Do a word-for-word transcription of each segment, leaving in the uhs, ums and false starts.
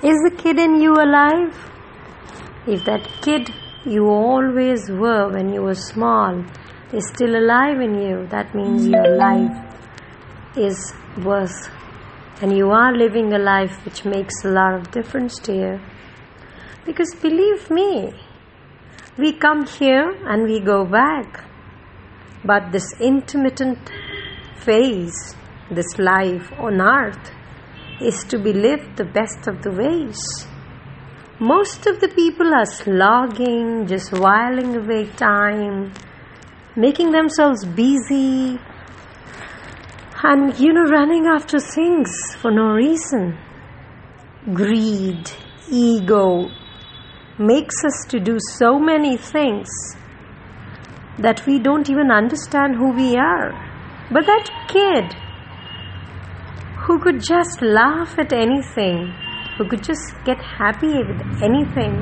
Is the kid in you alive? If that kid you always were when you were small is still alive in you, that means your life is worth, and you are living a life which makes a lot of difference to you. Because believe me, we come here and we go back, but this intermittent phase, this life on earth, is to be lived the best of the ways. Most of the people are slogging, just whiling away time, making themselves busy, and you know, running after things for no reason. Greed, ego makes us to do so many things that we don't even understand who we are. But that kid who could just laugh at anything, who could just get happy with anything,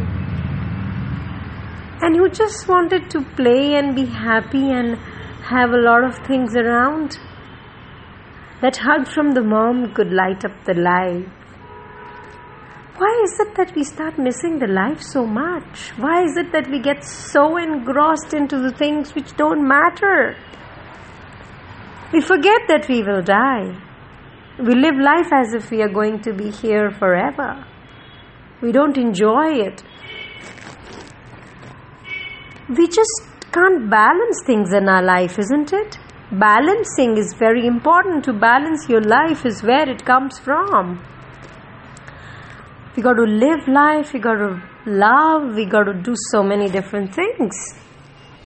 and who just wanted to play and be happy and have a lot of things around, that hug from the mom could light up the life. Why is it that we start missing the life so much? Why is it that we get so engrossed into the things which don't matter? We forget that we will die. We live life as if we are going to be here forever. We don't enjoy it. We just can't balance things in our life, isn't it? Balancing is very important. To balance your life is where it comes from. We got to live life, we got to love, we got to do so many different things.